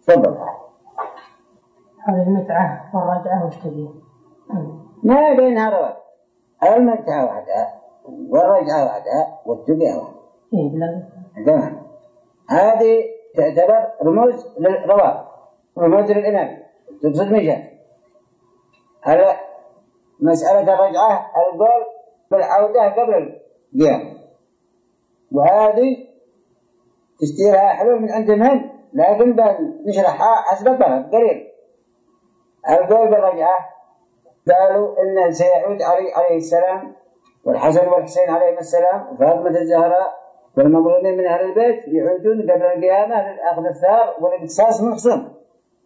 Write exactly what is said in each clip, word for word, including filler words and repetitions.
تفضل. هذه المتعة والرجعة والتبيين ما بينها روابط. المتعة وحدها والرجعة وحدها والتبيين وحدها. إيه بلا. تمام. هذه تعتبر رموز للروابط، رموز للإمام. تقصد مجال. هلا مسألة الرجعة القول بالعودة قبل القيام، وهذه تشتيرها حلول من عندهم، لكن بنشرحها حسب الطلب قليل. القول بالرجعة قالوا إنه سيعود علي عليه السلام والحسن والحسين عليهم السلام وفاطمة الزهراء والمظلومين من أهل البيت يعودون قبل القيامة للأخذ الثار والاقتصاص من خصوم،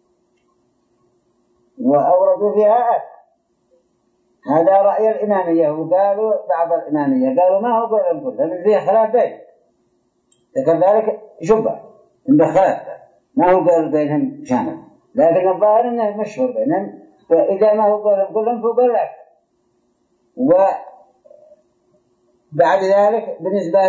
وأوردوا فيها آية. هذا رأي الإمامية، وقالوا بعض الإمامية قالوا ما هو قول الكل، لأن فيه خلاف بين ذكر ذلك شبه بخلاف، ما هو قول بينهم شامل، لكن الظاهر أنه مشهور بينهم، فإذا ما هو قول كلهم فهو قول لك. وبعد ذلك بالنسبة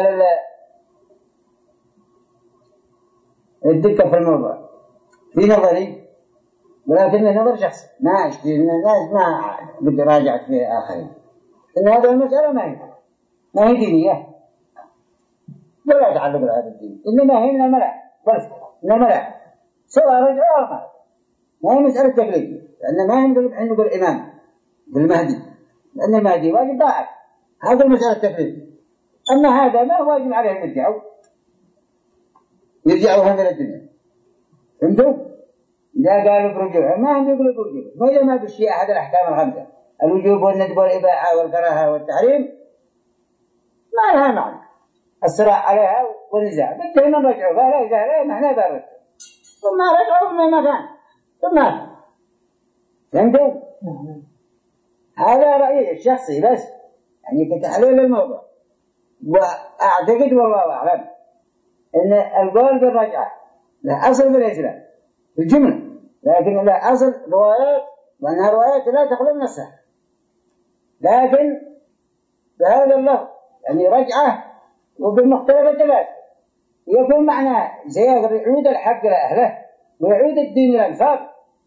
للدقة في الموضوع في نظري، ولكنه نظر شخصي ما أشتري من الناس ما بدي راجعت فيه آخرين، إن هذا المسألة ما هي ما هي دينية ولا تعلق بهذا الدين، إنما هي من الملأ بس من الملأ سواء رجع أو ما ما هي مسألة تقليدية، لأن ما ينقلب عنده بالإمام بالمهدي، لأن المهدي واجب بعد هذا المسألة التقليدية. أما هذا ما هو واجب عليهم يرجعوا يرجعوا هم إلى الدنيا. فهمتوا؟ إذا قالوا برجوع ما هم يقولوا برجوع، ما إذا ما بشيء أحد الأحكام الخمسة الوجوب والندب والإباحة والكراهة والتحريم ما لها معنى الصراع عليها والنزاع، بالتالي من رجعوا فلا إذا لا معنى بارد ثم رجعوا من مكان ثم فهمتوا؟ هذا رأيي الشخصي بس يعني كتحليل للموضوع. وأعتقد والله أعلم أن القول بالرجعة له أصل بالإسلام في الجملة، لكن له أصل روايات، وأنها روايات لا تخلو من الصحة، لكن بهذا اللفظ يعني رجعة وبالمختلف الثلاث يكون معناه زيادة يعود الحق لأهله ويعود الدين للأنفاق.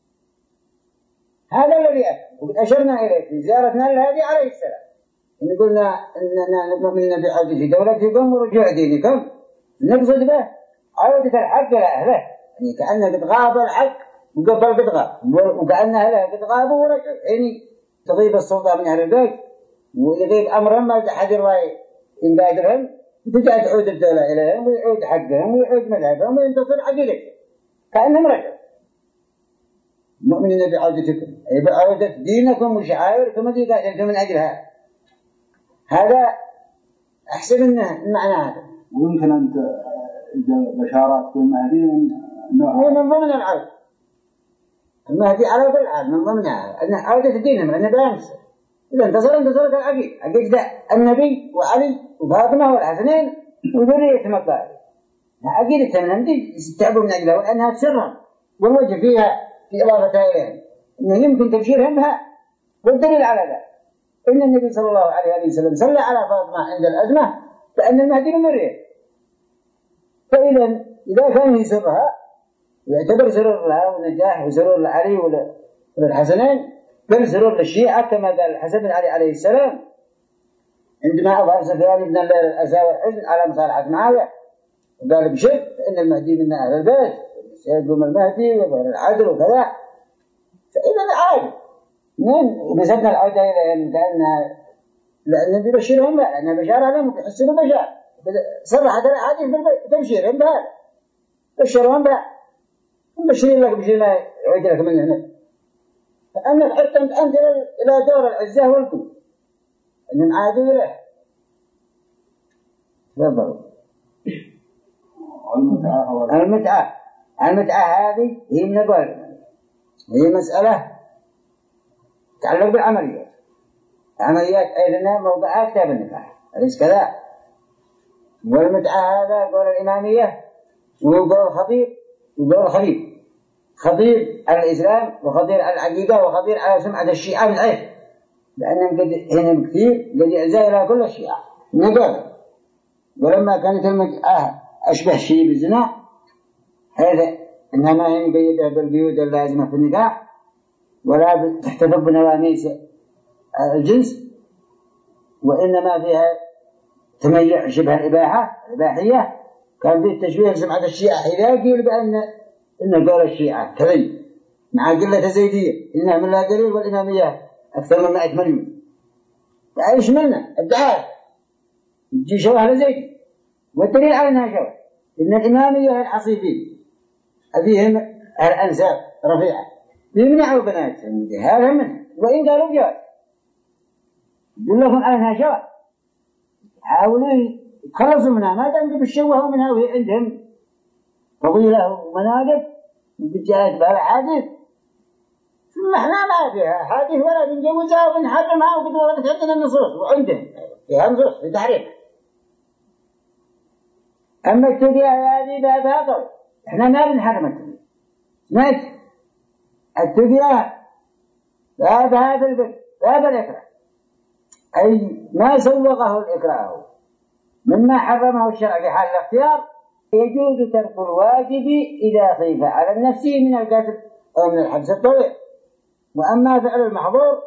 هذا الذي وقد أشرنا إليه في زيارتنا للهادي عليه السلام، إن قلنا أننا نؤمن بعودة دولتكم ورجوع دينكم، نقصد به عودة الحق لأهله، يعني كأنه قد غاب الحق وقبل قد غاب، وكأن أهله قد غابوا ورجعوا، يعني تغيب السلطة من أهل البيت ويغيب أمرهم ما حد يرضى ينبادرهم، تجي تعود الدولة إليهم ويعود حقهم ويعود مذهبهم وينتصر عقيدتهم كأنهم رجعوا. مؤمنين بعودتكم أي بعودة دينكم وشعائركم التي قاتلتم من أجلها. هذا أحسب أنه المعنى هذا. ويمكن أن بشارات بالمهدي هو من ضمن العود المهدي على كل حال من ضمنها أن عودة دينهم لأنه بينصر إذا انتصر انتصرت العقيدة عقيدة النبي وعلي وفاطمة والحسنين وذريتهم الطاهرة، عقيدتهم من عندي يستعبوا من أجلها وأنها تسرهم والوجه فيها في إضافتها إليهم إنه يمكن تبشيرهم بها. والدليل على ذلك إن النبي صلى الله عليه وسلم صلى على فاطمة عند الأزمة فأن المهدي من ذريته، فإذا إذا كان يسرها يعتبر سرور لها ونجاح وسرور لعلي وللحسنين بل سرور للشيعة كما قال الحسن بن علي عليه السلام عندما أظهر سفيان بن الليل الأسى والحزن على مصالحة معاوية وقال بشد إن المهدي من أهل البيت سيقوم المهدي وظهر العدل وكذا. فإذا عادي من نسبنا العودة إليهم كأنها لأن بيبشرهم لا لأنها بشارة لهم ويحسنوا بشار صرحت الأحاديث بتبشيرهم بها بشرهم بها بشرين لك بشرين لا يعود لك من هنا. فأن الحرط أنت إلى دور العزة والقوة أن عادوا له تفضلوا. المتعة المتعة المتعة هذه هي من البلد، هي مسألة تتعلق بالعمليات عمليات أيضا موضوعات كتاب النكاح أليس كذا؟ والمتعة هذا قول الإمامية وقول خطير وقول خطير خطير على الإسلام وخطير على العقيدة وخطير على سمعة الشيعة من عيش، لأنهم قد هنا كثير قد يعزى إلى كل الشيعة نقول. ولما كانت المتعة أشبه شيء بالزنا حيث إنها ما هي مقيدة بالقيود اللازمة في النكاح ولا تحتفظ بنواميس الجنس، وإنما فيها تميع شبه الإباحة الإباحية. كان فيه التشبيه سمعة الشيعة إذا قيل بأن إن قول الشيعة كذي مع قلة زيدية إنها من لا قليل والإمامية أكثر من مائة مليون. تعيش منه الدعاء يجي شوه لزيدي، والدليل على أنها شوه إن الإمامية الحصيفين أبيهم الأنساب رفيعة يمنعوا بناتهم هذا منه، وإن قالوا جواز يقول على أنها شوه، حاولوا يتخلصوا منها ما دام بالشوه منها وهي عندهم فضيلة ومناقب وبجاءت بها الحديث. ثم احنا ما فيها حديث ولا بنجوزها وبنحرمها وقد وردت عندنا النصوص وعندهم فيها نصوص في تحريم. أما التقية هذه بابها قول احنا ما بنحرم التقية سمعت التقية بابها في البر باب الإكراه، أي ما سوغه الإكراه مما حرمه الشرع في حال الاختيار يجوز ترك الواجب إذا خيف على النفس من القتل أو من الحبس الطويل. وأما فعل المحظور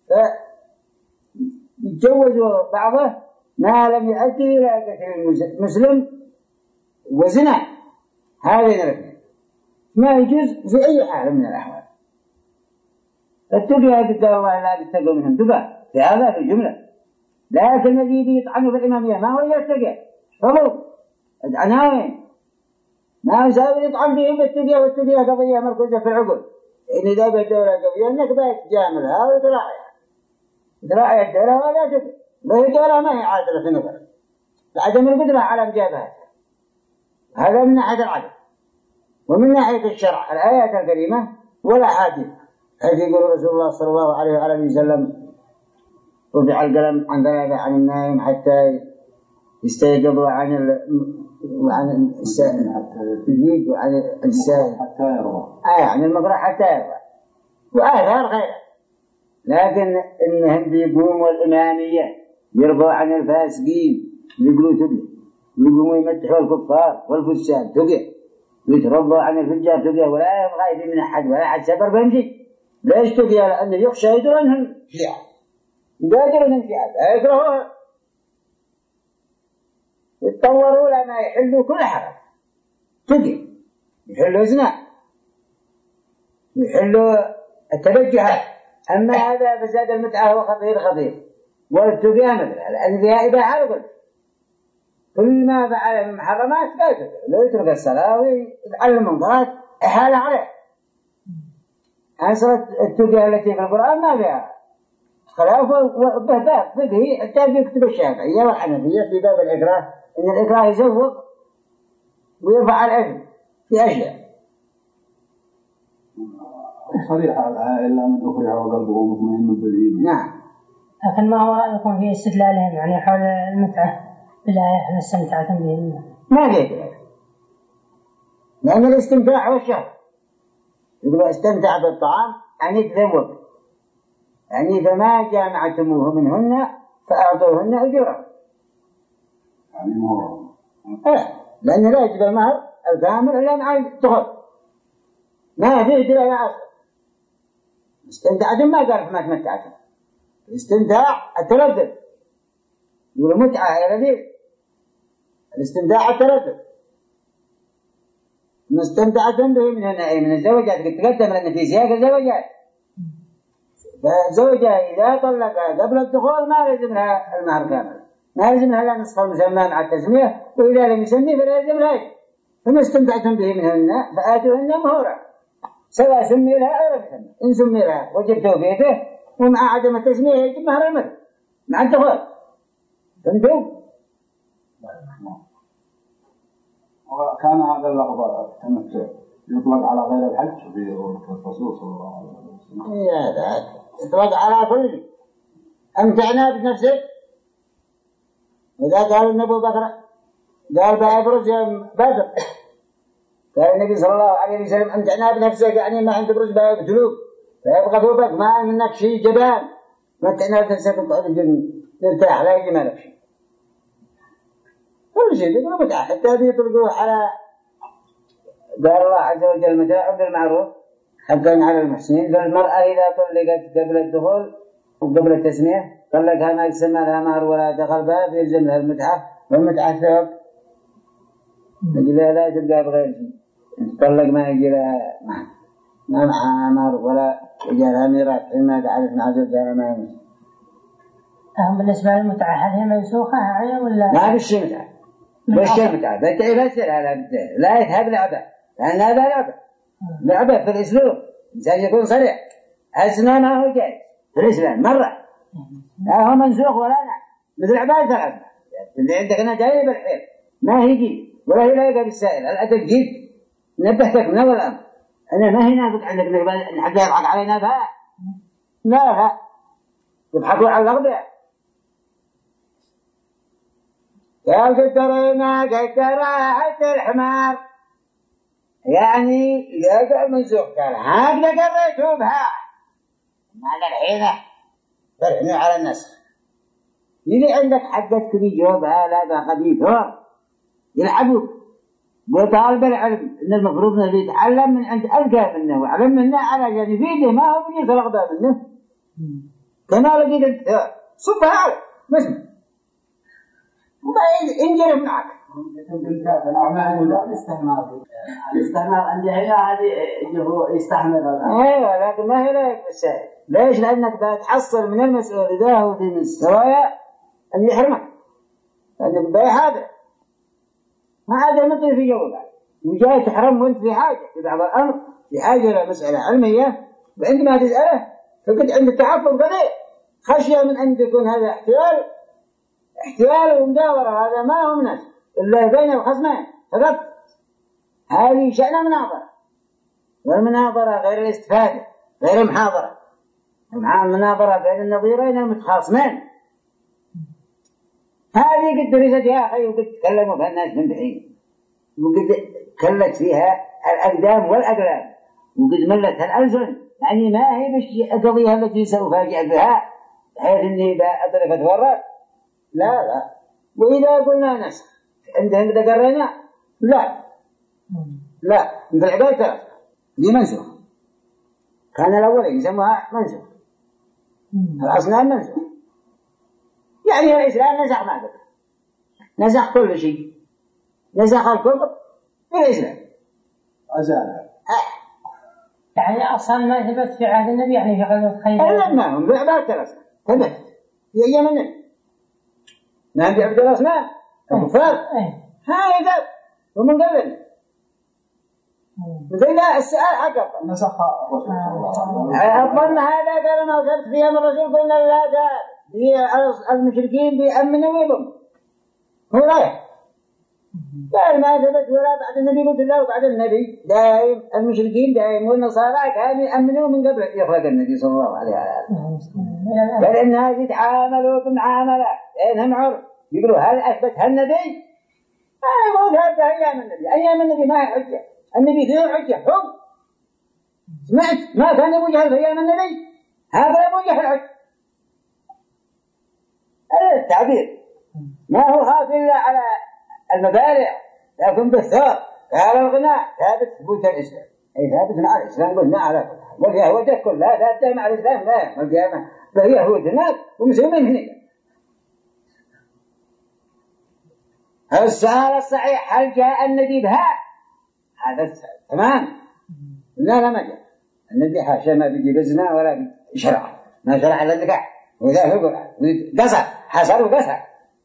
فيتجوز بعضه ما لم يؤدي إلى قتل المسلم وزنا، هذين الاثنين ما يجوز في أي حال من الأحوال. التقية قال الله لا تتقوا منهم تقى في هذا في الجملة، لكن الذي بيطعنوا في الإمامية ما هو يتقى حفظوا عناوين ما يساوي يطعن فيهم بالتقية، والتقية قضية مركزة في العقل إن إذا بالدولة قضية أنك بتجاملها وتراعيها تراعي الدولة ولا تقي، وهي الدولة ما هي عادلة في نظرك لعدم القدرة على مجابهتها. هذا من ناحية العدل. ومن ناحية الشرع الآيات الكريمة والأحاديث حيث يقول رسول الله صلى الله عليه وآله وسلم رفع القلم عن ثلاثة عن النائم حتى يستيقظوا عن ال... وعن السائل يجيب وعن السائل حتى يرضى آه عن المقرأ حتى يرضى وآثار خير، لكن إنهم بيقوموا الإمامية يرضوا عن الفاسقين يقولوا تقي، يقوموا يمدحوا الكفار والفساد تقي، ويترضوا عن الفجار تقي، ولا يبغى من أحد ولا أحد سبر بيمشي. ليش تقي؟ لأنه يخشى يدروا أنهم شيعة يقدروا أنهم شيعة يكرهوها يتطوروا لما يحلوا كل حرام تقي، يحلوا زنا يحلوا التبجحات. أما هذا فساد المتعة هو خطير خطير والتقي مثلا لأن فيها إباحة يقول كل ما فعل من محرمات لا يترك، لو يترك الصلاة ويتعلم منكرات إحالة عليه. أنصرت التقي التي في القرآن ما فيها خلاف وبهباب فقهي حتى يكتب الشافعية والحنفية في باب الإكراه إن الإكراه يزوق ويرفع الإثم في أشياء صريحة إلا من أكره وقلبه مطمئن بالإيمان. نعم. لكن ما هو رأيكم في استدلالهم يعني حول المتعة بالآية احنا استمتعتم بهم؟ ما قلت لك لأن الاستمتاع هو الشهر يقول استمتع بالطعام يعني يتذوق يعني فما جامعتموه منهن فأعطوهن أجورا يعني مهر إيه لأن لا يجب المهر الكامل إلا مع الدخول ما فيه دلالة أصلا. استمتعتم ما قال فما تمتعتم، الاستمتاع التردد يقول متعة يا لذيذ الاستمتاع التردد ما استمتعتم به من هنا من الزوجات تقدم لأن في سياق الزوجات فالزوجة إذا طلقها قبل الدخول ما لازم لها المهر كامل، ما لازم لها لا نصف المسمى مع التسمية، وإذا لم يسمي فلا لازم لها. فما استمتعتم به منهن فآتوهن مهورا سواء سمي لها أو لم يسمي، إن سمي لها وجب توفيته ومع عدم التسمية يجب مهر المثل مع الدخول. فهمتوا؟ وكان هذا اللفظ التمتع يطلق على غير الحج في الرسول صلى الله عليه وسلم. يا ذاك يطلق على كل أمتعنا بنفسك. إذا قال النبي بكر قال بأبرز يوم بدر قال النبي صلى الله عليه وسلم أمتعنا بنفسك يعني ما عند برز بيقتلوك فيبقى ثوبك ما منك شيء جبان متعنا بنفسك نرتاح لا يجي مالك شيء كل شيء يقولوا متعة حتى بيطلقوه على قال الله عز وجل متاع بالمعروف حقا على المحسنين. فالمرأة إذا طلقت قبل الدخول وقبل التسمية طلقها ما يسمى لها مهر ولا دخل بها فيلزم لها المتعة، والمتعة ثوب يجي لها لا تبقى بغير شيء. تطلق ما يجي لها ما معها مهر ولا يجي لها ميراث حينما تعرف مع زوجها ما يمشي. بالنسبة للمتعة هل هي منسوخة هي ولا؟ ما في شيء متعة، وش المتعة؟ بدأ يفسر على لا يذهب لعبة، لأن هذا لعبة لعبة في الإسلام إنسان يكون صريح. الزنا ما هو جائز في الإسلام مرة، لا هو منسوخ ولا نعم، مثل عبادة العبد اللي عندك أنا جاي بالحيل ما هيجي ولا هي لايقة بالسائل. الأدب جد نبهتك من أول أمر أنا ما هنا قلت عندك نحب يضحك علينا بها لا لا يضحكوا على الأغبياء. قال ترينا قدرات الحمار يعني لاقى منسوخ. قال هكذا قريتوا بها هذا الحين فرحنا على النسخ. يلي عندك حقك كذي جوابها لا بقدي دور يلعبوا وطالب العلم إن المفروض أنه يتعلم من عند ألقى منه وعلم منه على جانب فيده ما هو بيجي الأغبى منه كما لقيت صبها على مسمى وما ينجرف معك. الاستعمار الاستعمار عندي هي هذه هو يستحمل. ايوه لكن ما هي لايق بالسائل. ليش؟ لانك بتحصل من المسؤول اذا هو في مستوايا ان يحرمك لانك باي حاجه ما عاد مثل في جوله وجاي تحرم وانت في حاجه في بعض الامر في حاجه لمساله علميه وعندما تساله فقد عند التعفف قليل خشيه من ان يكون هذا احتيال احتيال ومداورة. هذا ما هو مناسب إلا بين الخصمين فقط. هذه شأن مناظرة والمناظرة غير الاستفادة غير المحاضرة. المناظرة بين النظيرين المتخاصمين هذه قد درست يا أخي وقد تكلموا بها الناس من بعيد وقد كلت فيها الأقدام والأقلام وقد ملتها الألسن. يعني ما هي مش القضية التي سوف أجعل بها بحيث أني أطرف أتورط لا لا. وإذا قلنا نسخ عندهم إذا قرينا لا لا مثل عبادة دي منسوخ. كان الأول يسموها منسوخ الأصنام منسوخ يعني الإسلام نسخ ما قبل نسخ كل شيء نسخ الكفر في الإسلام أزال يعني أصلا ما ثبت في عهد النبي يعني في غزوة خيبر إلا ما هم بعبادة الأصنام ثبت في أيام النبي نعم بعبد الأصنام الكفار هذا ومن قبل مثل السؤال حقا نسخ الرسول صلى الله عليه وسلم. أظن هذا قال ما وصلت فيها من الرسول قلنا لا قال هي المشركين بأمن ويبم هو رايح قال ما ثبت ولا بعد النبي قلت الله وبعد النبي دائم المشركين دائم والنصارى كانوا يأمنوا من قبل يخرج النبي صلى الله عليه وسلم. بل إنها يتعاملوا بمعاملة لأنهم عرف يقولوا هل أثبتها النبي؟ ما يقول هذا أيام النبي. أيام النبي ما هي حجة النبي فيه حجة حب سمعت ما كان أبو جهل في أيام النبي هذا أبو جهل حج. هذا التعبير ما هو خاف إلا على المبالغ لكن بالثار على الغناء ثابت ثبوت الإسلام أي ثابت مع الإسلام قلنا على واليهود كلها ثابتة مع الإسلام لا والقيامة فاليهود هناك ومسلمين هناك. السؤال الصحيح هل جاء النبي بها؟ هذا تمام لا لا ما جاء النبي حاشا ما بيجي بزنا ولا شرع ما شرع إلا النكاح وإذا يقول قصر حصر وقصر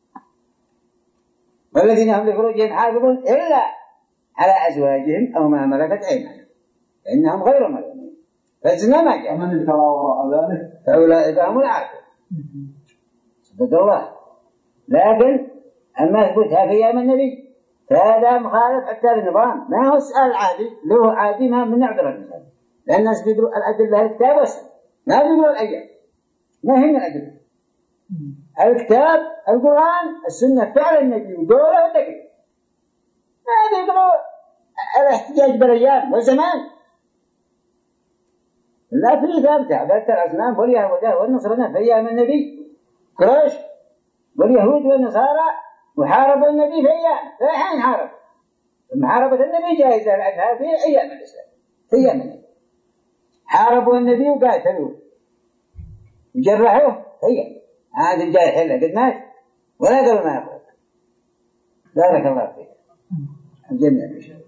والذين هم لفروجهم حافظون إلا على أزواجهم أو ما ملكت أيمانهم فإنهم غير ملومين. فالزنا ما جاء ومن ابتغى وراء ذلك فأولئك هم العادون صدق الله. لكن أما ثبوتها في أيام النبي فهذا مخالف حتى للنظام ما هو السؤال العادي له عادي ما من نعذر الإنسان لأن الناس بيقولوا الأدلة الكتاب والسنة ما بيقولوا الأيام ما هي الأدلة الكتاب القرآن السنة فعل النبي وقوله ودقيق ما بيقولوا الاحتجاج بالأيام والزمان لا في ثابتة عبادة الأصنام واليهود والنصارى في أيام النبي قريش واليهود والنصارى وحاربوا النبي في أيام فحين حارب محاربة النبي جائزة لأنها في أيام الإسلام، في أيام النبي حاربوا النبي وقاتلوه وجرحوه، هي هذا الجارح إلا قد مات ولا قبل ما يخرج. بارك الله فيك الجميع.